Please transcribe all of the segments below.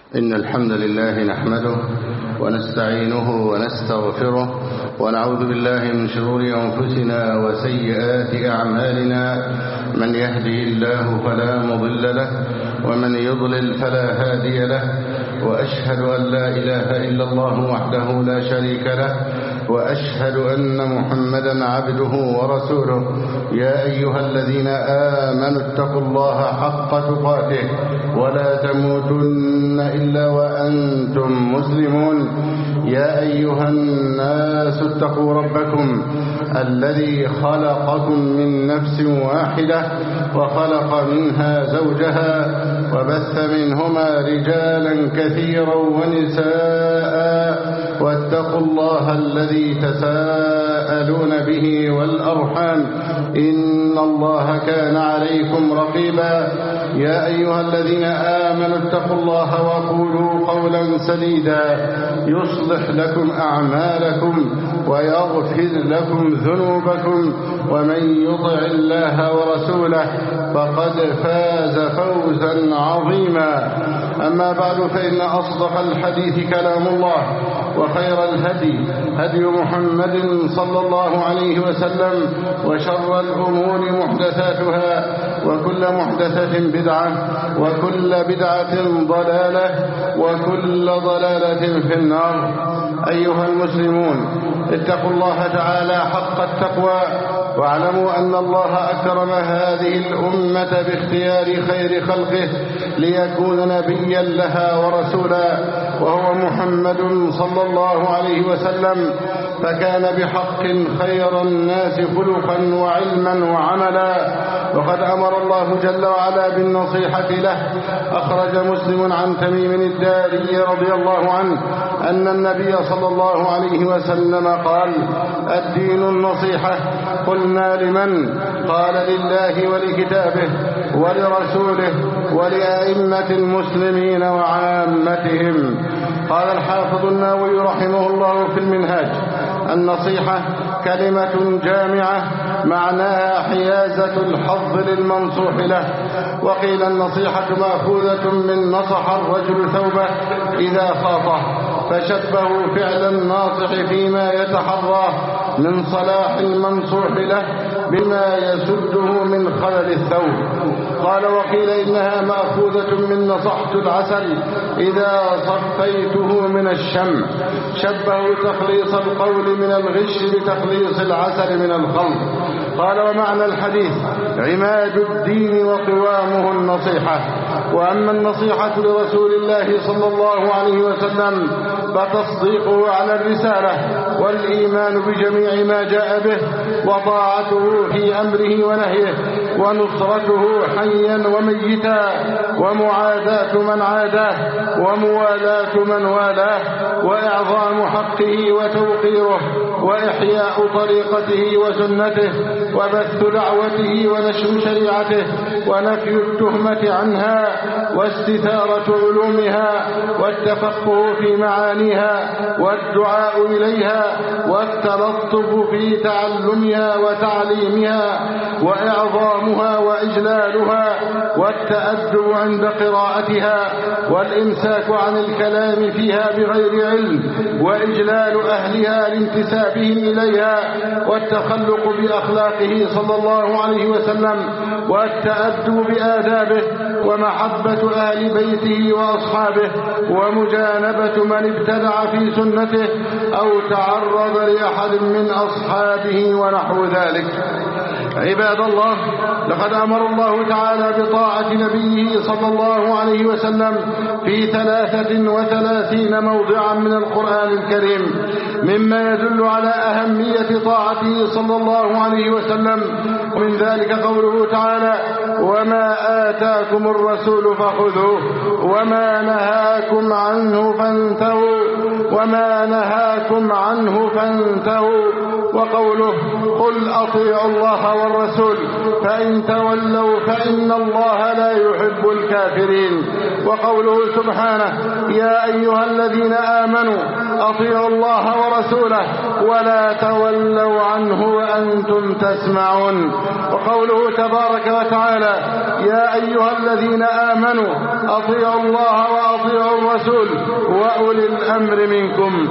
إن الحمد لله نحمده ونستعينه ونستغفره ونعوذ بالله من شرور أنفسنا وسيئات أعمالنا. من يهدي الله فلا مضل له ومن يضلل فلا هادي له، وأشهد أن لا إله إلا الله وحده لا شريك له، وأشهد أن محمدا عبده ورسوله. يا أيها الذين آمنوا اتقوا الله حق تقاته ولا تموتن إلا وأنتم مسلمون. يا أيها الناس اتقوا ربكم الذي خلقكم من نفس واحدة وخلق منها زوجها وبث منهما رجالا كثيرا ونساء، واتقوا الله الذي تساءلون به والأرحام إن الله كان عليكم رقيبا. يا أيها الذين آمنوا اتقوا الله وقولوا قولا سديدا يصلح لكم أعمالكم ويغفر لكم ذنوبكم، ومن يطع الله ورسوله فقد فاز فوزا عظيما. أما بعد، فإن أصدق الحديث كلام الله، وخير الهدي هدي محمد صلى الله عليه وسلم، وشر الأمور محدثاتها، وكل محدثة بدعة، وكل بدعة ضلالة، وكل ضلالة في النار. أيها المسلمون، اتقوا الله تعالى حق التقوى، واعلموا أن الله أكرم هذه الأمة باختيار خير خلقه ليكون نبيا لها ورسولا، وهو محمد صلى الله عليه وسلم، فكان بحق خير الناس خلقا وعلما وعملا. وقد أمر الله جل وعلا بالنصيحة له. أخرج مسلم عن تميم الداري رضي الله عنه أن النبي صلى الله عليه وسلم قال: الدين النصيحة. قلنا: لمن؟ قال: لله ولكتابه ولرسوله ولأئمة المسلمين وعامتهم. قال الحافظ النووي رحمه الله في المنهاج: النصيحة كلمة جامعة معناها حيازة الحظ للمنصوح له. وقيل النصيحة مأخوذة من نصح الرجل ثوبه إذا خاطه، فشبهوا فعل الناصح فيما يتحراه من صلاح المنصوح له بما يسده من خلل الثوب. قال: وقيل إنها مأخوذة من نصحت العسل إذا صفيته من الشمع، شبهوا تخليص القول من الغش بتخليص العسل من الخلط. قال: ومعنى الحديث عماد الدين وقوامه النصيحة. وأما النصيحة لرسول الله صلى الله عليه وسلم فتصديقه على الرسالة والإيمان بجميع ما جاء به، وطاعته في أمره ونهيه، ونصرته حيا وميتا، ومعاداة من عاداه، وموالاة من والاه، وإعظام حقه وتوقيره، وإحياء طريقته وسنته، وبث دعوته ونشر شريعته، ونفي التهمة عنها، واستثارة علومها، والتفقه في معانيها، والدعاء إليها، والتلطف في تعلمها وتعليمها، وإعظامها وإجلالها، والتأدب عند قراءتها، والإمساك عن الكلام فيها بغير علم، وإجلال أهلها لانتسابهم إليها، والتخلق بأخلاقه صلى الله عليه وسلم، والتأدب بآدابه، ومحبة أهل بيته وأصحابه، ومجانبة من ابتدع في سنته أو تعرض لأحد من أصحابه ونحو ذلك. عباد الله، لقد أمر الله تعالى بطاعة نبيه صلى الله عليه وسلم في 33 موضعا من القرآن الكريم، مما يدل على أهمية طاعته صلى الله عليه وسلم. ومن ذلك قوله تعالى: وما آتاكم الرسول فخذوه وما نهاكم عنه فانتهوا وما نهاكم عنه فانتهوا. وقوله: قل أطيعوا الله والرسول فإن تولوا فإن الله لا يحب الكافرين. وقوله سبحانه: يا أيها الذين آمنوا أطيعوا الله ورسوله ولا تولوا عنه وأنتم تسمعون. وقوله تبارك وتعالى: يا أيها الذين آمنوا أطيعوا الله وأطيعوا الرسول وأولي الأمر منكم.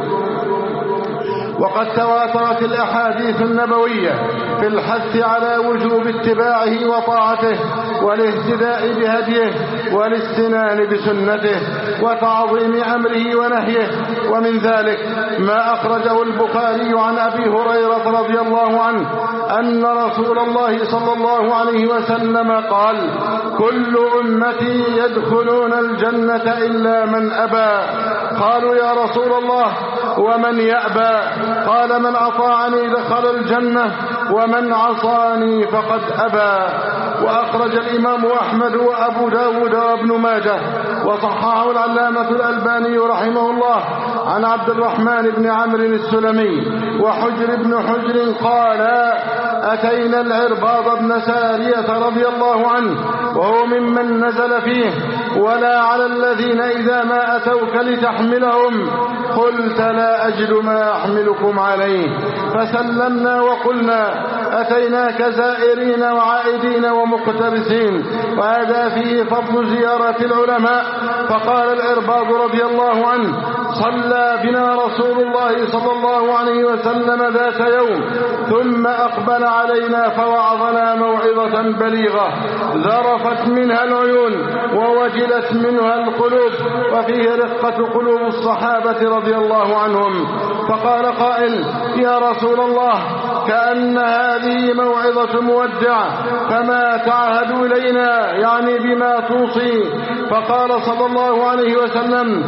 وقد تواترت الأحاديث النبوية في الحث على وجوب اتباعه وطاعته والاهتداء بهديه والاستنان بسنته وتعظيم أمره ونهيه. ومن ذلك ما أخرجه البخاري عن أبي هريرة رضي الله عنه أن رسول الله صلى الله عليه وسلم قال: كل أمتي يدخلون الجنة إلا من أبى. قالوا: يا رسول الله ومن يأبى؟ قال: من أطاعني دخل الجنة ومن عصاني فقد أبى. وأخرج الإمام أحمد وأبو داود وابن ماجه وصححه العلامة الألباني رحمه الله عن عبد الرحمن بن عمرو السلمي وحجر بن حجر قال: أتينا العرباض بن سارية رضي الله عنه وهو ممن نزل فيه: ولا على الذين إذا ما أتوك لتحملهم قلت لا أجد ما أحملكم عليه، فسلمنا وقلنا: أتيناك زائرين وعائدين ومقتبسين. وهذا فيه فضل زيارة العلماء. فقال العرباض رضي الله عنه: صلى بنا رسول الله صلى الله عليه وسلم ذات يوم ثم أقبل علينا فوعظنا موعظة بليغة ذرفت منها العيون ووجلت منها القلوب، وفيه رقة قلوب الصحابة رضي الله عنهم. فقال قائل: يا رسول الله، كأن هذه موعظة مودع، فما تعهد إلينا؟ يعني بما توصي. فقال صلى الله عليه وسلم: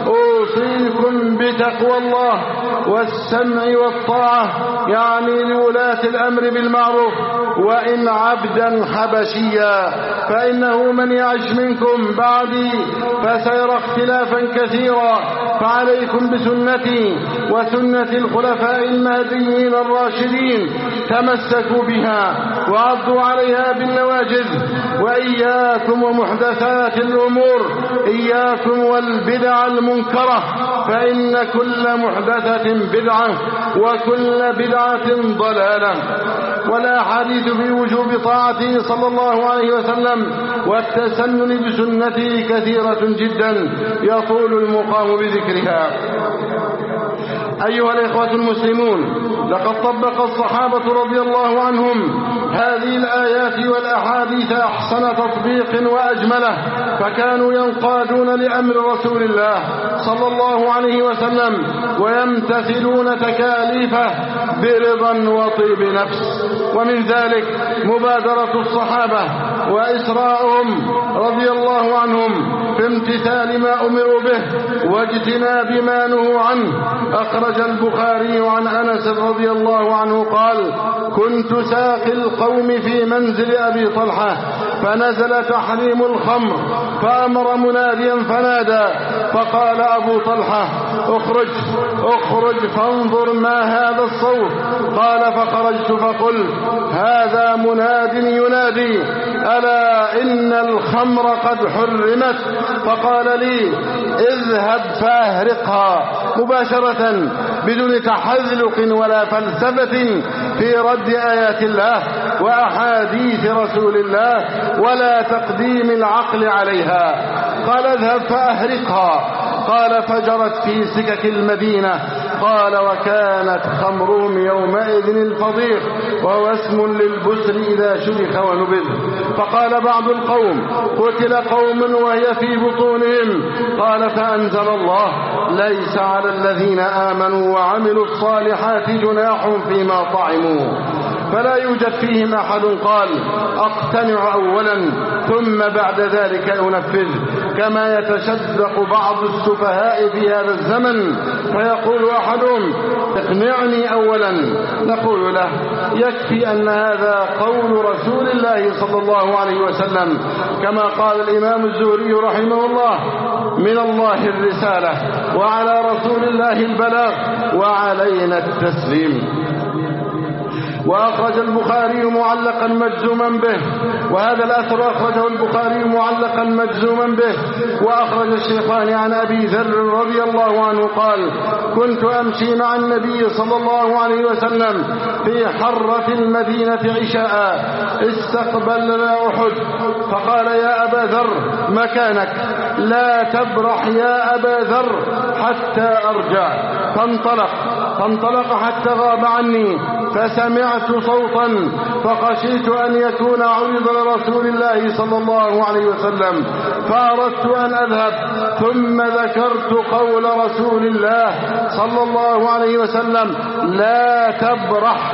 أوصيكم بتقوى الله والسمع والطاعة، يعني لولاة الأمر بالمعروف، وإن عبدا حبشيا، فإنه من يعش منكم بعدي فسيرى اختلافا كثيرا، فعليكم بسنتي وسنة الخلفاء المهديين الراشدين، تمسكوا بها وعضوا عليها بالنواجذ، وإياكم ومحدثات الأمور، إياكم والبدع المنكرة، فإن كل محدثة بدعة وكل بدعة ضلالة. والأحاديث في وجوب طاعته صلى الله عليه وسلم والتسنن بسنته كثيرة جدا يطول المقام بذكرها. أيها الإخوة المسلمون، لقد طبق الصحابة رضي الله عنهم هذه الآيات والأحاديث أحسن تطبيق وأجمله، فكانوا ينقادون لأمر رسول الله صلى الله عليه وسلم ويمتثلون تكاليفه برضا وطيب نفس. ومن ذلك مبادرة الصحابة وإسراءهم رضي الله عنهم في امتثال ما أمروا به واجتناب ما نهوا عنه. أخرج البخاري عن أنس رضي الله عنه قال: كنت ساقي القوم في منزل أبي طلحة فنزل تحريم الخمر، فأمر مناديا فنادى، فقال أبو طلحة: اخرج فانظر ما هذا الصوت. قال: فخرجت فقلت: هذا مناد ينادي ألا إن الخمر قد حرمت. فقال لي: اذهب فاهرقها، مباشرة بدون تحذلق ولا فلسفة في رد آيات الله وأحاديث رسول الله ولا تقديم العقل عليها. قال: اذهب فأهرقها. قال: فجرت في سكك المدينة. قال: وكانت خمرهم يومئذ الفضيق، وهو اسم للبسر إذا شرخ ونبذ. فقال بعض القوم: قتل قوم وهي في بطونهم. قال: فأنزل الله: ليس على الذين آمنوا وعملوا الصالحات جناح فيما طعموا. فلا يوجد فيهم أحد قال: أقتنع أولا ثم بعد ذلك أنفذ، كما يتشدق بعض السفهاء في هذا الزمن فيقول أحدهم: اقنعني أولا. نقول له: يكفي أن هذا قول رسول الله صلى الله عليه وسلم، كما قال الإمام الزهري رحمه الله: من الله الرسالة وعلى رسول الله البلاغ وعلينا التسليم. وأخرج البخاري معلقا مجزوما به، وهذا الأثر أخرجه البخاري معلقا مجزوما به. وأخرج الشيخان عن أبي ذر رضي الله عنه قال: كنت أمشي مع النبي صلى الله عليه وسلم في حرة المدينة عشاء، استقبلنا أحد، فقال: يا أبا ذر مكانك، لا تبرح يا أبا ذر حتى أرجع. فانطلق حتى غاب عني، فسمعت صوتا فخشيت أن يكون عرض لرسول الله صلى الله عليه وسلم، فأردت أن أذهب، ثم ذكرت قول رسول الله صلى الله عليه وسلم: لا تبرح،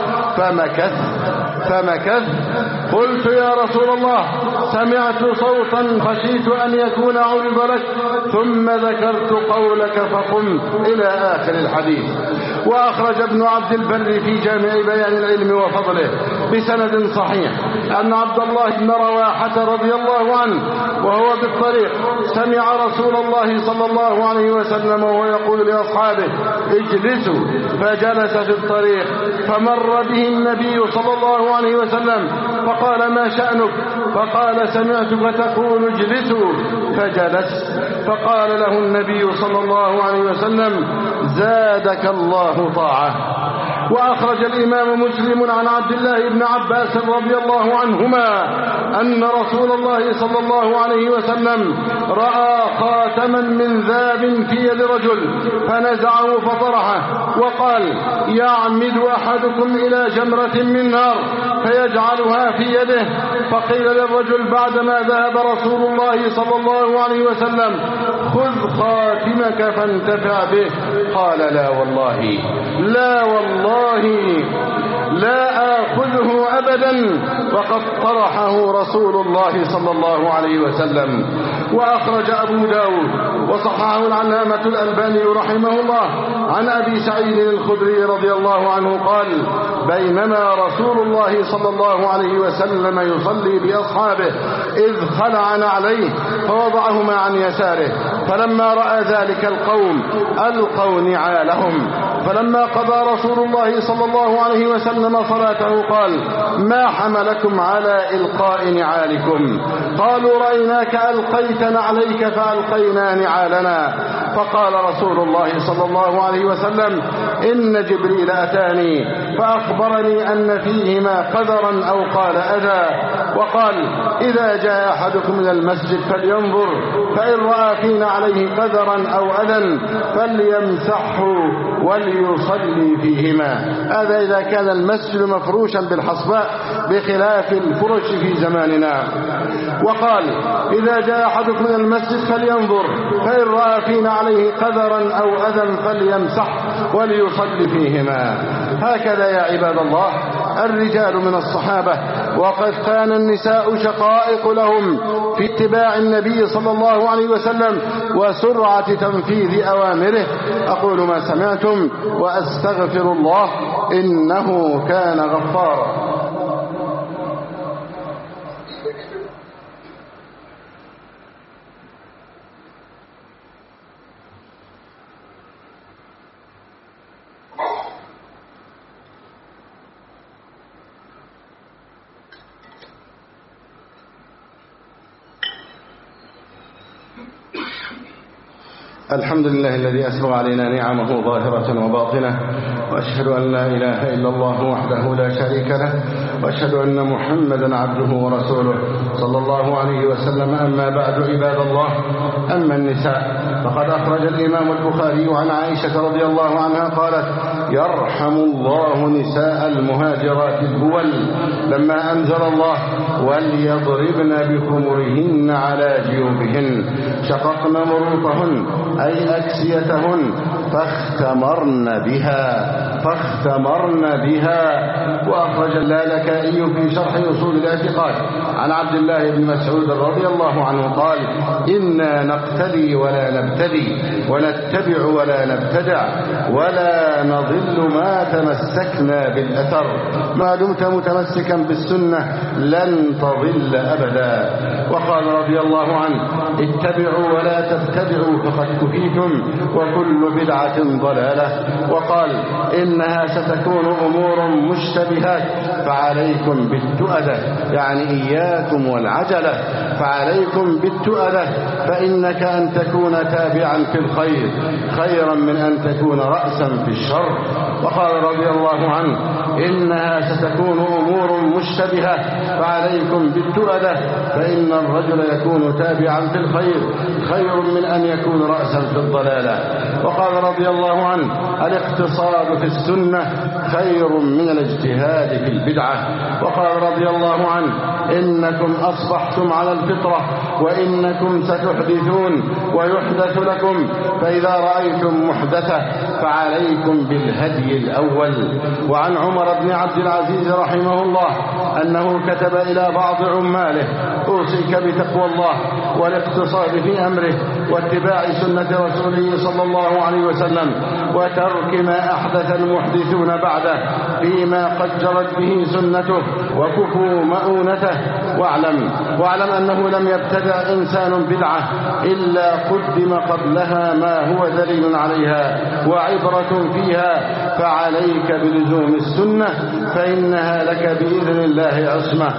فمكث. قلت: يا رسول الله، سمعت صوتا خشيت أن يكون عرض لك، ثم ذكرت قولك فقمت، إلى آخر الحديث. وأخرج ابن عبد البر في جامع بيان العلم وفضله بسند صحيح أن عبد الله بن رواحة رضي الله عنه وهو بالطريق سمع رسول الله صلى الله عليه وسلم وهو يقول لأصحابه: اجلسوا، فجلس في الطريق، فمر به النبي صلى الله عليه وسلم فقال: ما شأنك؟ فقال: سمعتك تقول اجلسوا، فجلس. فقال له النبي صلى الله عليه وسلم: زادك الله طاعة. وأخرج الإمام مسلم عن عبد الله بن عباس رضي الله عنهما أن رسول الله صلى الله عليه وسلم رأى خاتما من ذهب في يد رجل فنزعه فطرحه، وقال: يعمد أحدكم إلى جمرة من نار فيجعلها في يده. فقيل للرجل بعدما ذهب رسول الله صلى الله عليه وسلم: خذ خاتمك فانتفع به. قال: لا والله لا آخذه أبدا، وقد طرحه رسول الله صلى الله عليه وسلم. وأخرج أبو داود وصححه العلامة الألباني رحمه الله عن أبي سعيد الخدري رضي الله عنه قال: بينما رسول الله صلى الله عليه وسلم يصلي بأصحابه إذ خلع نعليه فوضعهما عن يساره، فلما رأى ذلك القوم ألقوا نعالهم، فلما قضى رسول الله صلى الله عليه وسلم صلاته قال: ما حملكم على إلقاء نعالكم؟ قالوا: رأيناك ألقيت نعليك فألقينا نعالنا. فقال رسول الله صلى الله عليه وسلم: إن جبريل أتاني فأخبرني أن فيهما قدرا أو قال أذى، وقال: إذا جاء أحدكم إلى المسجد فلينظر، فإن رأى فينا عليه قدرا أو أذى فليمسحه وليصلي فيهما. هذا إذا كان المسجد مفروشا بالحصباء بخلاف الفرش في زماننا. وقال: إذا جاء أحدكم إلى المسجد فلينظر، فإن رأى فينا عليه قدرا أو أذى فليمسح وليصلي فيهما. هكذا يا عباد الله الرجال من الصحابة، وقد كان النساء شقائق لهم في اتباع النبي صلى الله عليه وسلم وسرعة تنفيذ أوامره. أقول ما سمعتم وأستغفر الله إنه كان غفارا. الحمد لله الذي أسبغ علينا نعمه ظاهرة وباطنة، وأشهد أن لا إله إلا الله وحده لا شريك له، وأشهد أن محمدا عبده ورسوله صلى الله عليه وسلم. أما بعد عباد الله، أما النساء فقد أخرج الإمام البخاري عن عائشة رضي الله عنها قالت: يرحم الله نساء المهاجرات الأول لما أنزل الله: وليضربن بخمرهن على جيوبهن، شققن مروطهن أي أكسيتهن فاختمرن بها. وأخرج اللالكائي في شرح أصول الاعتقاد عن عبد الله بن مسعود رضي الله عنه قال: إنا نقتدي ولا نبتدي، ونتبع ولا نبتدع، ولا نضل ما تمسكنا بالأثر. ما دمت متمسكا بالسنة لن تضل أبدا. وقال رضي الله عنه: اتبعوا ولا تبتدعوا فقد كفيتم وكل بدعة ضلالة. وقال إنها ستكون أمور مشتبهات فعليكم بالتؤدة، يعني إياكم والعجلة، فعليكم بالتؤدة فإنك أن تكون تابعا في الخير خيرا من أن تكون رأسا في الشر. وقال رضي الله عنه إنها ستكون أمور مشتبهة فعليكم بالتؤدة فإن الرجل يكون تابعا في الخير خير من أن يكون رأسا في الضلالة. وقال رضي الله عنه الاقتصاد في السنة خير من الاجتهاد في البدعة. وقال رضي الله عنه إنكم أصبحتم على الفطرة وإنكم ستحدثون ويحدث لكم، فإذا رأيتم محدثة فعليكم بالهدي الأول. وعن عمر بن عبد العزيز رحمه الله أنه كتب إلى بعض عماله أوصيك بتقوى الله والاقتصاد في أمره واتباع سنة رسوله صلى الله عليه وسلم وترك ما أحدث المحدثون بعده فيما قد جرت به سنته وكفوا مؤونته. واعلم أنه لم يبتدع إنسان بدعة إلا قدم قبلها ما هو دليل عليها وعبرة فيها، فعليك بلزوم السنة فإنها لك بإذن الله عصمة.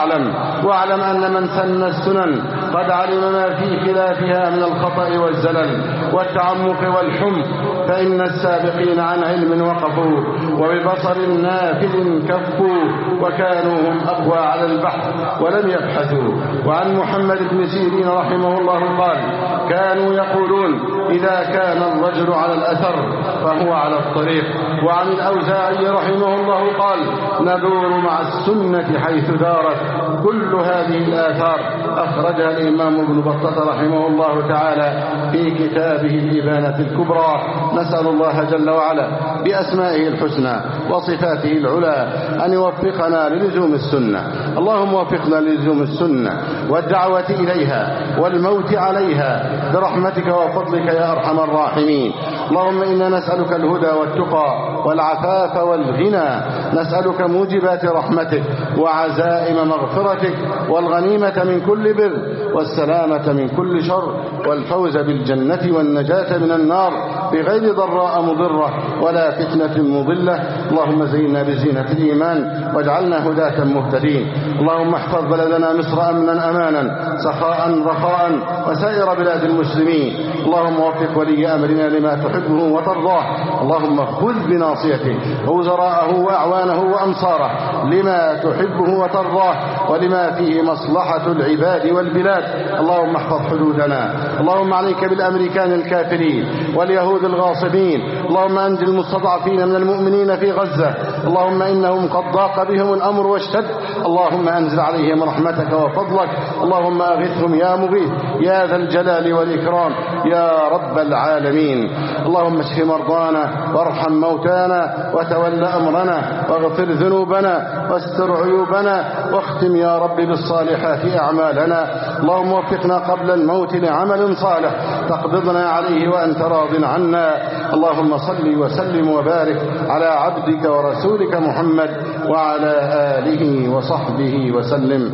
واعلم أن من سن السنن قد علم ما في خلافها من الخطأ والزلل والتعمق والحمق، فإن السابقين عن علم وقفوا وببصر نافذ كفوا وكانوا هم أقوى على البحث ولم يبحثوا. وعن محمد بن سيرين رحمه الله قال كانوا يقولون إذا كان الرجل على الأثر فهو على الطريق. وعن الأوزاعي رحمه الله قال ندور مع السنة حيث دارت. كل هذه الآثار أخرجها الإمام ابن بطة رحمه الله تعالى في كتابه الإبانة الكبرى. نسأل الله جل وعلا بأسمائه الحسنى وصفاته العلى أن يوفقنا للزوم السنة. اللهم وفقنا للزوم السنة والدعوة إليها والموت عليها برحمتك وفضلك يا أرحم الراحمين. اللهم إنا نسألك الهدى والتقى والعفاف والغنى، نسألك موجبات رحمتك وعزائم مغفرتك والغنيمة من كل بر والسلامة من كل شر والفوز بالجنة والنجاة من النار بغير ضراء مضرة ولا فتنة مضلة. اللهم زينا بزينة الإيمان واجعلنا هداة مهتدين. اللهم احفظ بلدنا مصر أمنا أمانا سخاء رخاء وسائر بلاد المسلمين. اللهم وفق ولي أمرنا لما تحبه وترضاه. اللهم خذ بناصيته ووزراءه وأعوانه وأنصاره لما تحبه وترضاه ولما فيه مصلحة العباد والبلاد. اللهم احفظ حدودنا. اللهم عليك بالأمريكان الكافرين واليهود الغاصبين. اللهم أنجِ المستضعفين من المؤمنين في غزة. اللهم إنهم قد ضاق بهم الأمر واشتد. اللهم أنزل عليهم رحمتك وفضلك. اللهم أغثهم يا مغيث يا ذا الجلال والإكرام يا رب العالمين. اللهم اشف مرضانا وارحم موتانا وتول أمرنا واغفر ذنوبنا واستر عيوبنا واختم يا رب بالصالحات أعمالنا. اللهم وفقنا قبل الموت لعمل صالح تقبضنا عليه وأنت راض عنا. اللهم صل وسلم وبارك على عبدك ورسولك محمد وعلى آله وصحبه وسلم.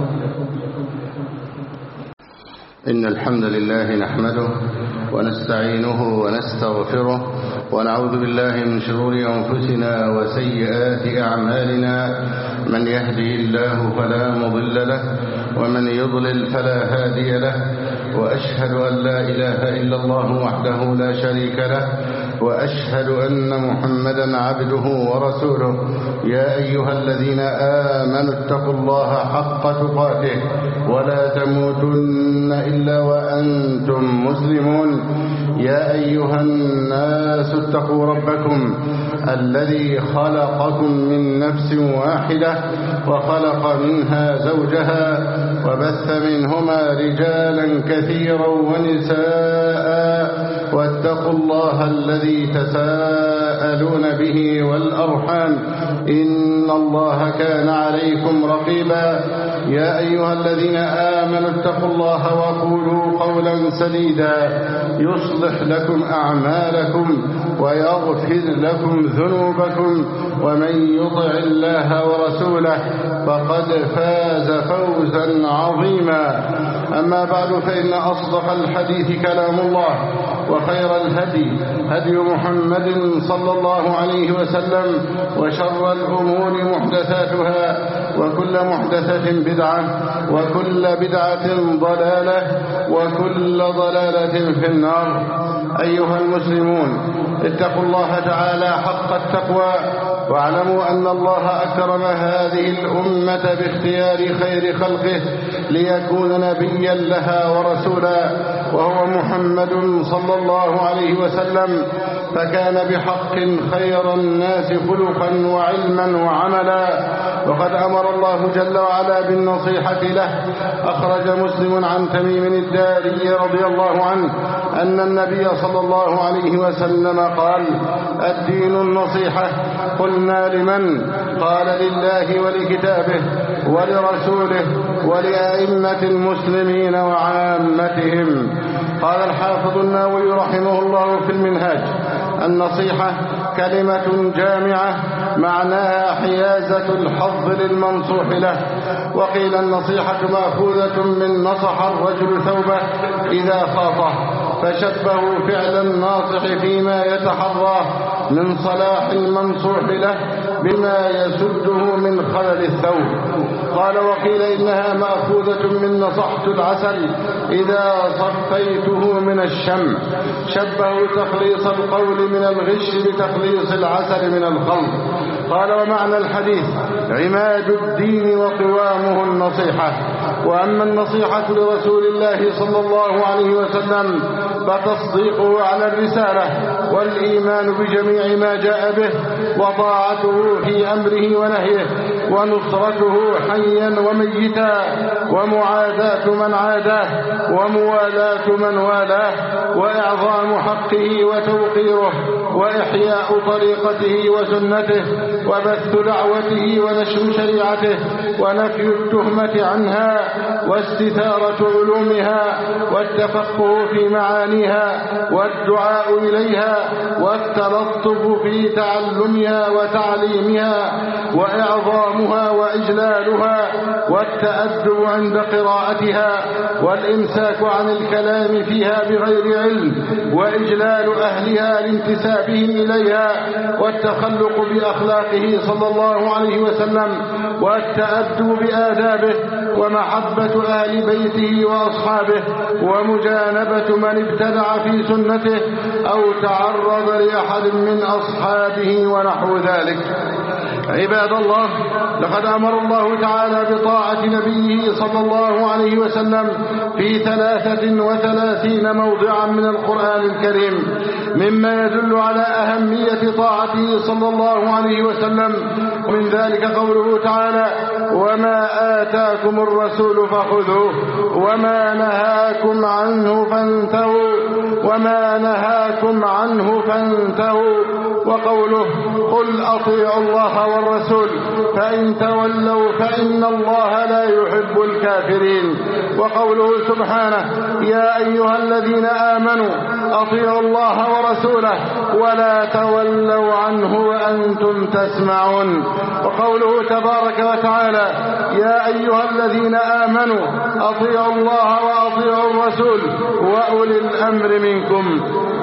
إن الحمد لله نحمده ونستعينه ونستغفره ونعوذ بالله من شرور أنفسنا وسيئات أعمالنا. من يهدي الله فلا مضل له ومن يضلل فلا هادي له. وأشهد أن لا إله إلا الله وحده لا شريك له وأشهد أن محمدا عبده ورسوله. يا أيها الذين آمنوا اتقوا الله حق تقاته ولا تموتن إلا وأنتم مسلمون. يا أيها الناس اتقوا ربكم الذي خلقكم من نفس واحدة وخلق منها زوجها وبث منهما رجالا كثيرا ونساء واتقوا الله الذي تساءلون به والأرحام إن الله كان عليكم رقيبا. يا أيها الذين آمنوا اتقوا الله وقولوا قولا سديدا يصلح لكم أعمالكم ويغفر لكم ذنوبكم ومن يطع الله ورسوله فقد فاز فوزا عظيما. أما بعد فإن أصدق الحديث كلام الله وخير الهدي هدي محمد صلى الله عليه وسلم وشر الأمور محدثاتها وكل محدثة بدعة وكل بدعة ضلالة وكل ضلالة في النار. أيها المسلمون اتقوا الله تعالى حق التقوى واعلموا أن الله أكرم هذه الأمة باختيار خير خلقه ليكون نبيا لها ورسولا وهو محمد صلى الله عليه وسلم، فكان بحق خير الناس خلقا وعلما وعملا، وقد أمر الله جل وعلا بالنصيحة له. أخرج مسلم عن تميم الداري رضي الله عنه أن النبي صلى الله عليه وسلم قال: الدين النصيحة. قلنا لمن؟ قال: لله ولكتابه ولرسوله ولأئمة المسلمين وعامتهم. قال الحافظ النووي رحمه الله في المنهاج: النصيحة كلمة جامعة معناها حيازة الحظ للمنصوح له. وقيل النصيحة مأخوذة من نصح الرجل ثوبه إذا خاطه، فشبهوا فعل الناصح فيما يتحراه من صلاح المنصوح له بما يسده من خلل الثوب. قال: وقيل إنها مأخوذة من نصحت العسل إذا صفيته من الشمع، شبهوا تخليص القول من الغش بتخليص العسل من الخلط. قال: ومعنى الحديث عماد الدين وقوامه النصيحة. وأما النصيحة لرسول الله صلى الله عليه وسلم فتصديقه على الرسالة والإيمان بجميع ما جاء به وطاعته في أمره ونهيه ونصرته حيا وميتا ومعاداة من عاداه وموالاة من والاه وإعظام حقه وتوقيره وإحياء طريقته وسنته وبث دعوته ونشر شريعته ونفي التهمة عنها واستثارة علومها والتفقه في معانيها والدعاء إليها والتلطف في تعلمها وتعليمها وإعظامها وإجلالها والتأدب عند قراءتها والإمساك عن الكلام فيها بغير علم وإجلال أهلها لانتسابهم إليها والتخلق بأخلاقه صلى الله عليه وسلم والتأدب بآدابه ومحبة أهل بيته وأصحابه ومجانبة من ابتدع في سنته أو تعرض لأحد من أصحابه ونحو ذلك. عباد الله، لقد أمر الله تعالى بطاعة نبيه صلى الله عليه وسلم في 33 موضعا من القرآن الكريم، مما يدل على أهمية طاعته صلى الله عليه وسلم. ومن ذلك قوله تعالى: وما آتاكم الرسول فخذوه وما نهاكم عنه فانتهوا وما نهاكم عنه فانتهوا. وقوله: قل أطيعوا الله والرسول فإن تولوا فإن الله لا يحب الكافرين. وقوله سبحانه: يا أيها الذين آمنوا أطيعوا الله ورسوله ولا تولوا عنه وأنتم تسمعون. وقوله تبارك وتعالى: يا أيها الذين آمنوا أطيعوا الله وأطيعوا الرسول وأولي الأمر منكم.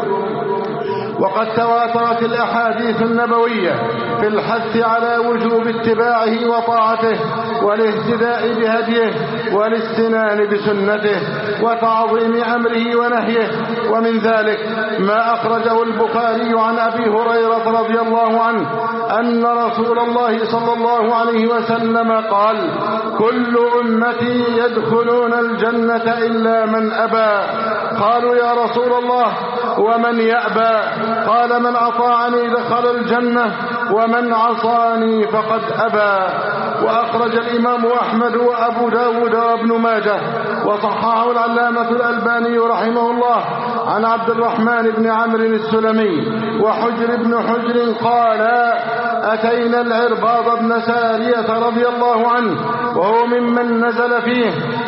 وقد تواترت الأحاديث النبوية في الحث على وجوب اتباعه وطاعته والاهتداء بهديه والاستنان بسنته وتعظيم أمره ونهيه. ومن ذلك ما أخرجه البخاري عن أبي هريرة رضي الله عنه أن رسول الله صلى الله عليه وسلم قال: كل أمتي يدخلون الجنة إلا من أبى. قالوا: يا رسول الله ومن يأبى؟ قال: من أطاعني دخل الجنة ومن عصاني فقد أبى. وأخرج الإمام أحمد وأبو داود وابن ماجه وصححه العلامة الألباني رحمه الله عن عبد الرحمن بن عمرو السلمي وحجر بن حجر قال: أتينا العرباض بن سارية رضي الله عنه وهو ممن نزل فيه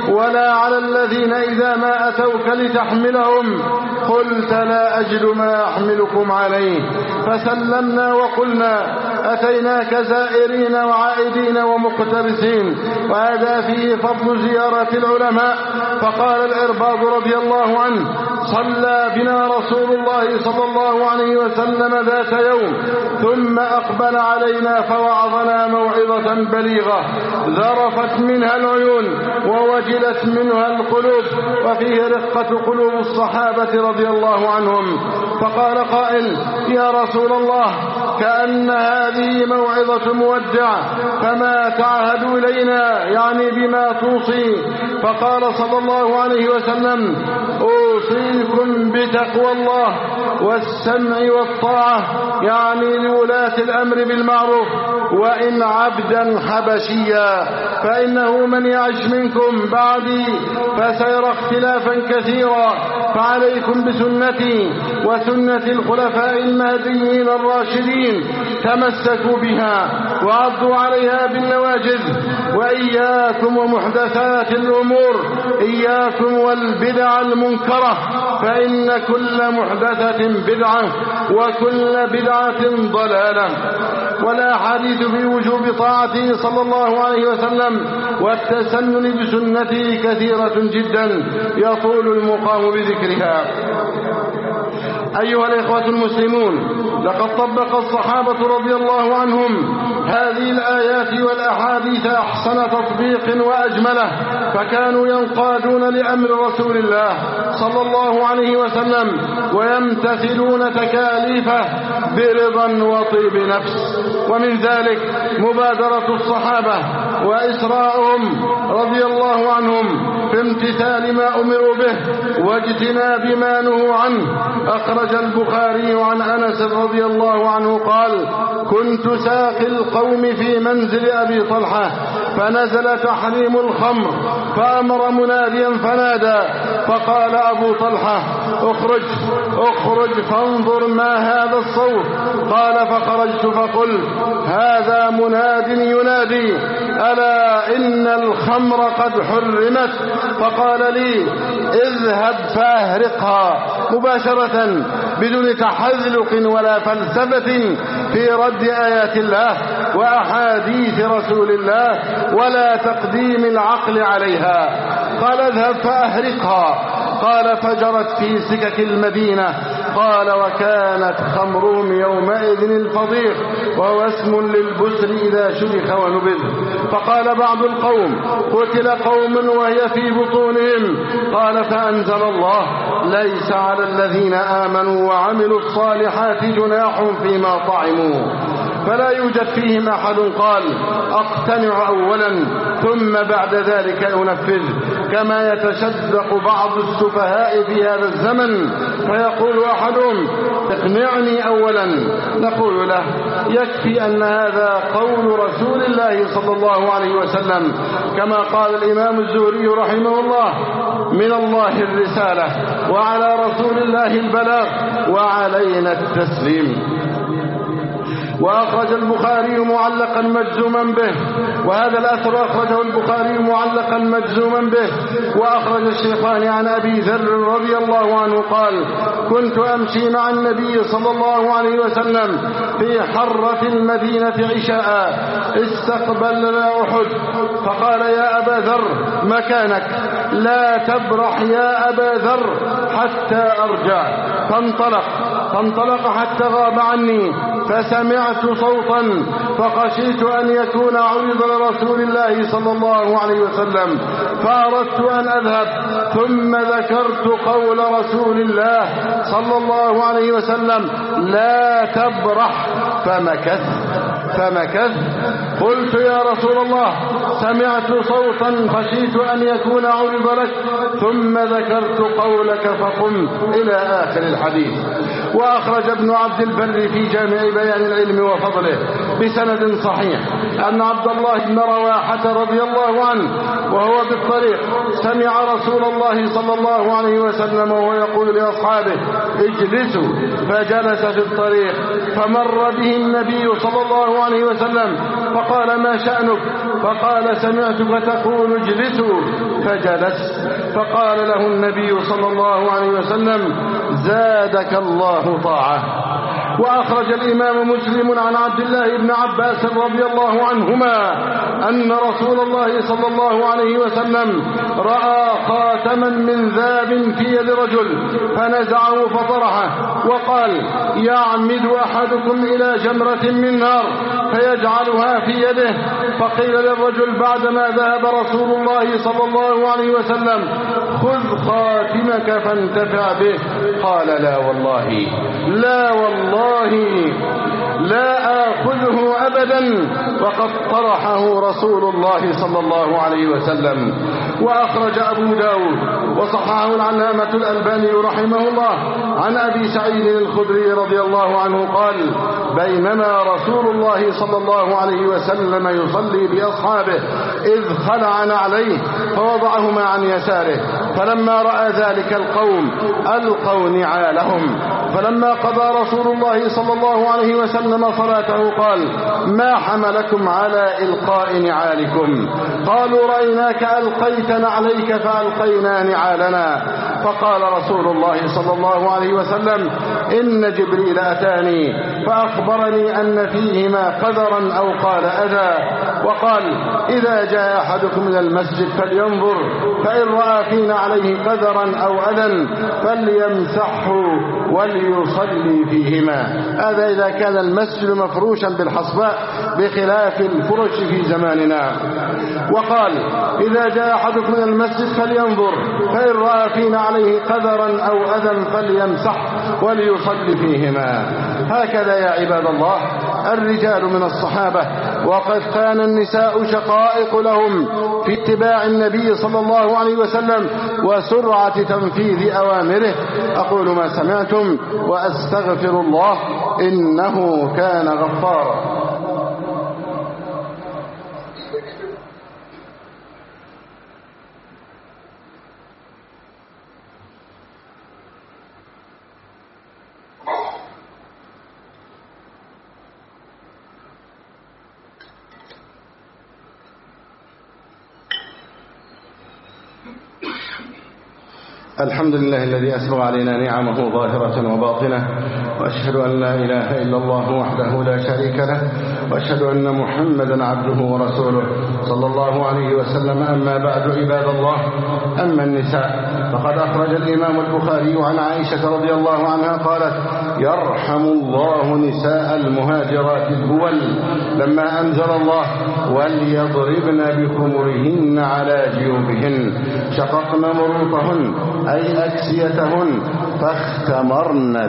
ولا على الذين إذا ما أتوك لتحملهم قلت لا أجد ما أحملكم عليه فسلمنا وقلنا أتيناك زائرين وعائدين ومقتبسين. وهذا فيه فضل زيارة العلماء. فقال العرباض رضي الله عنه: صلى بنا رسول الله صلى الله عليه وسلم ذات يوم ثم أقبل علينا فوعظنا موعظة بليغة ذرفت منها العيون ووجلت منها القلوب، وفيه رقة قلوب الصحابة رضي الله عنهم. فقال قائل: يا رسول الله، كأن هذه موعظة مودع، فما تعهد إلينا، يعني بما توصي؟ فقال صلى الله عليه وسلم: أوصيكم بتقوى الله والسمع والطاعة، يعني لولاة الأمر بالمعروف، وإن عبدا حبشيا، فإنه من يعش منكم بعدي فسيرى اختلافا كثيرا، فعليكم بسنتي وسنة الخلفاء المهديين الراشدين، تمسكوا بها وعضوا عليها بالنواجذ، وإياكم ومحدثات الأمور، إياكم والبدع المنكرة، فإن كل محدثة بدعة وكل بدعة ضلالة. والأحاديث في وجوب طاعته صلى الله عليه وسلم والتسنن بسنته كثيرة جدا يطول المقام بذكرها. أيها الإخوة المسلمون، لقد طبق الصحابة رضي الله عنهم هذه الآيات والأحاديث أحسن تطبيق وأجمله، فكانوا ينقادون لأمر رسول الله صلى الله عليه وسلم ويمتثلون تكاليفه برضا وطيب نفس. ومن ذلك مبادرة الصحابة وإسراءهم رضي الله عنهم في امتثال ما أمروا به واجتناب ما نهوا عنه. أخرج البخاري عن أنس رضي الله عنه قال: كنت ساقي القوم في منزل أبي طلحة فنزل تحريم الخمر، فأمر مناديا فنادى، فقال أبو طلحة: اخرج فانظر ما هذا الصوت. قال: فخرجت فقلت: هذا مناد ينادي ألا إن الخمر قد حرمت. فقال لي: اذهب فأهرقها، مباشرة بدون تحذلق ولا فلسفة في رد آيات الله وأحاديث رسول الله ولا تقديم العقل عليها. قال: اذهب فأهرقها. قال: فجرت في سكك المدينة. قال: وكانت خمرهم يومئذ الفضيخ، وهو اسم للبسر إذا شبخ ونبذ. فقال بعض القوم: قتل قوم وهي في بطونهم. قال: فأنزل الله: ليس على الذين آمنوا وعملوا الصالحات جناح فيما طعموا. فلا يوجد فيهم أحد قال: أقتنع أولا ثم بعد ذلك أنفذ، كما يتشدق بعض السفهاء في هذا الزمن فيقول أحدهم: اقنعني أولا. نقول له: يكفي أن هذا قول رسول الله صلى الله عليه وسلم، كما قال الإمام الزهري رحمه الله: من الله الرسالة وعلى رسول الله البلاغ وعلينا التسليم. وأخرج البخاري معلقا مجزوما به، وهذا الأثر أخرجه البخاري معلقا مجزوما به. وأخرج الشيخان عن أبي ذر رضي الله عنه قال: كنت أمشي مع النبي صلى الله عليه وسلم في حرة المدينة عشاء، استقبلنا أحد، فقال: يا أبا ذر مكانك، لا تبرح يا أبا ذر حتى أرجع. فانطلق حتى غاب عني، فسمعت صوتا فخشيت أن يكون عرض لرسول الله صلى الله عليه وسلم، فأردت أن أذهب، ثم ذكرت قول رسول الله صلى الله عليه وسلم: لا تبرح، فمكث. قلت: يا رسول الله، سمعت صوتا خشيت أن يكون عرض لك، ثم ذكرت قولك فقمت، إلى آخر الحديث. وأخرج ابن عبد البر في جامع بيان العلم وفضله بسند صحيح أن عبد الله بن رواحة رضي الله عنه وهو بالطريق سمع رسول الله صلى الله عليه وسلم وهو يقول لأصحابه اجلسوا، فجلس في الطريق فمر به النبي صلى الله عليه وسلم فقال ما شأنك؟ فقال سمعتك تقول اجلسوا، فجلس. فقال له النبي صلى الله عليه وسلم زادك الله طاعة. وأخرج الإمام مسلم عن عبد الله بن عباس رضي الله عنهما أن رسول الله صلى الله عليه وسلم رأى خاتما من ذهب في يد رجل فنزعه فطرحه وقال يعمد أحدكم إلى جمرة من نار فيجعلها في يده. فقيل للرجل بعدما ذهب رسول الله صلى الله عليه وسلم خذ خاتمك فانتفع به. قال لا والله لا والله لا آخذه أبدا، وقد طرحه رسول الله صلى الله عليه وسلم. وأخرج أبو داود وصححه العلامة الألباني رحمه الله عن أبي سعيد الخدري رضي الله عنه قال بينما رسول الله صلى الله عليه وسلم يصلي بأصحابه إذ خلع نعليه فوضعهما عن يساره، فلما رأى ذلك القوم ألقوا نعالهم، فلما قضى رسول الله صلى الله عليه وسلم صلاته قال ما حملكم على إلقاء نعالكم؟ قالوا رأيناك ألقيت نعليك فألقينا نعالنا. فقال رسول الله صلى الله عليه وسلم إن جبريل أتاني فأخبرني أن فيهما قذرا أو قال أذى، وقال إذا جاء أحدكم من المسجد فلينظر فإن رأى في نعليه قذرا أو أذى فليمسحه وليصلي فيهما. هذا إذا كان المسجد مفروشا بالحصباء بخلاف الفرش في زماننا. وقال إذا جاء أحدكم من المسجد فلينظر فإن رأى في نعليه قذرا أو أذى فليمسح وليصلي فيهما. هكذا يا عباد الله الرجال من الصحابة، وقد كان النساء شقائق لهم في اتباع النبي صلى الله عليه وسلم وسرعة تنفيذ أوامره. أقول ما سمعتم وأستغفر الله إنه كان غفارا. الحمد لله الذي أسبغ علينا نعمه ظاهرة وباطنة، وأشهد أن لا إله إلا الله وحده لا شريك له، وأشهد أن محمدا عبده ورسوله صلى الله عليه وسلم. أما بعد عباد الله، أما النساء فقد أخرج الإمام البخاري عن عائشة رضي الله عنها قالت يرحم الله نساء المهاجرات الأول لما أنزل الله وليضربن بخمرهن على جيوبهن شققن مروطهن أي أكسيتهن فاختمرن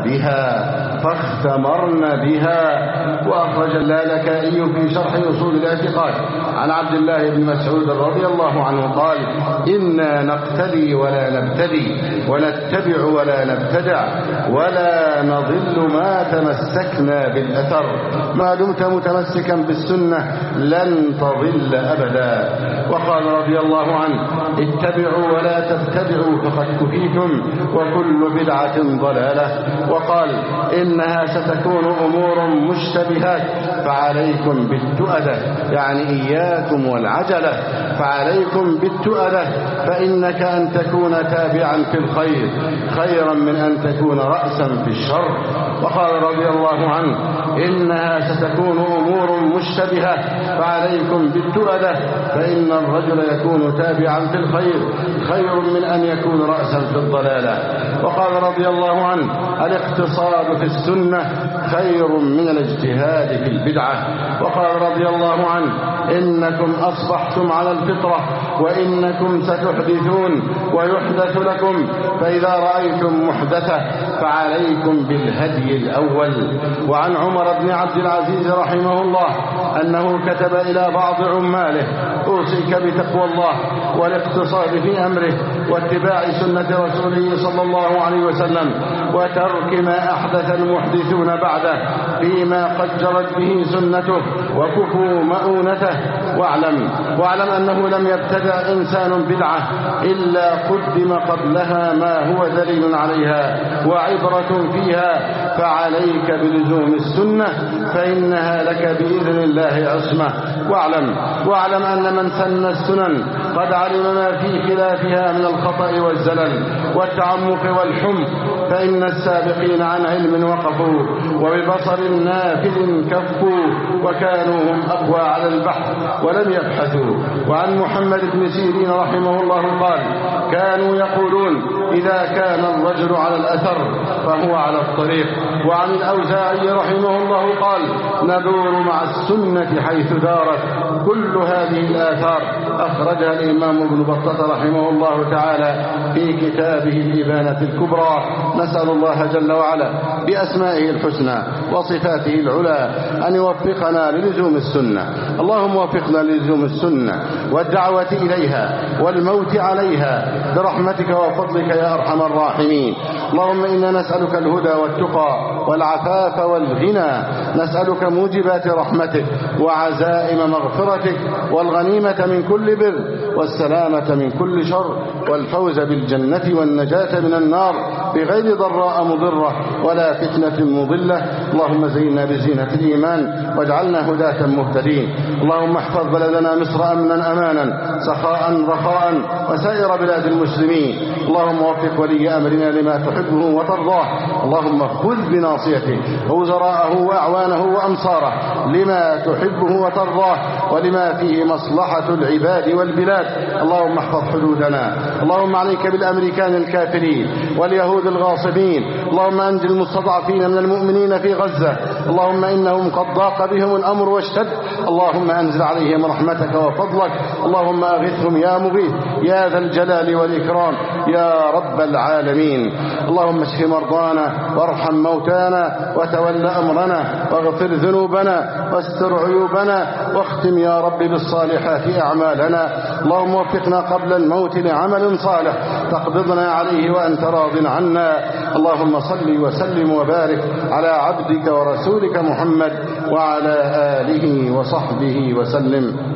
بها. وأخرج اللالكائي في شرح أصول الاعتقاد عن عبد الله بن مسعود رضي الله عنه قال إنا نقتدي ولا نبتدي ونتبع ولا نبتدع ولا نضل ما تمسكنا بالأثر. ما دمت متمسكا بالسنة لن تضل أبدا. وقال رضي الله عنه اتبعوا ولا تبتدعوا فقد كفيتم وكل بدعة ضلالة. وقال إنها ستكون أمور مشتبهات فعليكم بالتؤدة، يعني إياكم والعجلة، فعليكم بالتؤدة فإنك أن تكون تابعا في الخير خيرا من أن تكون رأسا في الشر. وقال رضي الله عنه إنها ستكون أمور مشتبهة فعليكم بالتؤدة فإن الرجل يكون تابعا في الخير خير من أن يكون رأسا في الضلالة. وقال رضي الله عنه الاقتصاد في السنة خير من الاجتهاد في البدعة. وقال رضي الله عنه إنكم أصبحتم على الفطرة وإنكم ستحدثون ويحدث لكم، فإذا رأيتم محدثة فعليكم بالهدي الأول. وعن عمر بن عبد العزيز رحمه الله أنه كتب إلى بعض عماله: أوصيك بتقوى الله والاقتصاد في أمره واتباع سنة رسوله صلى الله عليه وسلم وترك ما أحدث المحدثون بعده فيما قد جرت به سنته وكفوا مؤونته. واعلم أنه لم يبتدع إنسان بدعة إلا قدم قبلها ما هو دليل عليها وعبرة فيها، فعليك بلزوم السنة فإنها لك بإذن الله عصمة. واعلم أن من سن السنن قد علم ما في خلافها من الخطأ والزلل والتعمق والحمق، فإن السابقين عن علم وقفوا وببصر نافذ كفوا وكانوا هم أقوى على البحث ولم يبحثوا. وعن محمد بن سيرين رحمه الله قال: كانوا يقولون إذا كان الرجل على الأثر فهو على الطريق. وعن الأوزاعي رحمه الله قال: ندور مع السنة حيث دارت. كل هذه الآثار أخرجها الإمام ابن بطة رحمه الله تعالى في كتابه الإبانة الكبرى. نسأل الله جل وعلا بأسمائه الحسنى وصفاته العلى أن يوفقنا للزوم السنة. اللهم وفقنا للزوم السنة والدعوة إليها والموت عليها برحمتك وفضلك يا أرحم الراحمين. اللهم إنا نسألك الهدى والتقى والعفاف والغنى، نسألك موجبات رحمتك وعزائم مغفرتك والغنيمة من كل بر والسلامة من كل شر والفوز بالجنة والنجاة من النار بغير ضراء مضرة ولا فتنة مضلة. اللهم زينا بزينة الإيمان واجعلنا هداة مهتدين. اللهم احفظ بلدنا مصر أمنا أمانا سخاء رخاء وسائر بلاد المسلمين. اللهم وفق ولي أمرنا لما تحبه وترضاه. اللهم خذ بناصيته ووزراءه وأعوانه وأنصاره لما تحبه وترضاه ولما فيه مصلحة العباد والبلاد. اللهم احفظ حدودنا. اللهم عليك بالأمريكان الكافرين واليهود الغاصبين. اللهم أنجل المستضعفين من المؤمنين في غزة. اللهم إنهم قد ضاق بهم الأمر واشتد. اللهم أنزل عليهم رحمتك وفضلك. اللهم أغثهم يا مغيث يا ذا الجلال والإكرام يا رب العالمين. اللهم اشف مرضانا وارحم موتانا وتول أمرنا واغفر ذنوبنا واستر عيوبنا واختم يا رب بالصالحات أعمالنا. اللهم وفقنا قبل الموت لعمل صالح تقبضنا عليه وأنت راض عنا. اللهم صل وسلم وبارك على عبدك ورسولك محمد وعلى آله وصحبه وسلم.